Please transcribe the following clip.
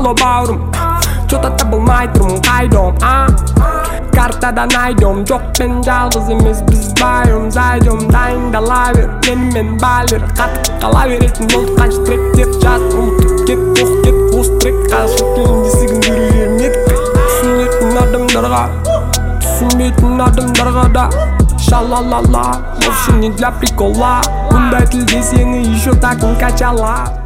Alo baurum, çota табылмай тұрмын қайдам, картадан айдым, жоқ мен жалғыз емес біз байым зайдым, дайындала бер, менімен балер, қатып қала беретін болды қанша тректер жаз, ұмытып кет, оқ кет, бос трек, қашып келін десегін жүру жермет, түсінетін адамдарға, түсінбейтін адамдарға да, шалалала, вовсе не для прикола, бұндай тілде сені еще такын качала.